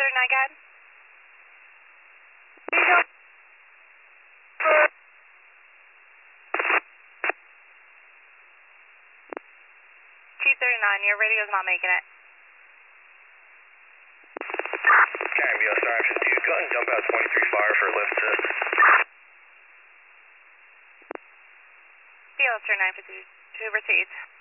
39, go ahead. 239, your radio's not making it. Cambio, sorry, 52. Go ahead and dump out 23 fire for lift assist. Yeah, let's turn 952 to proceed.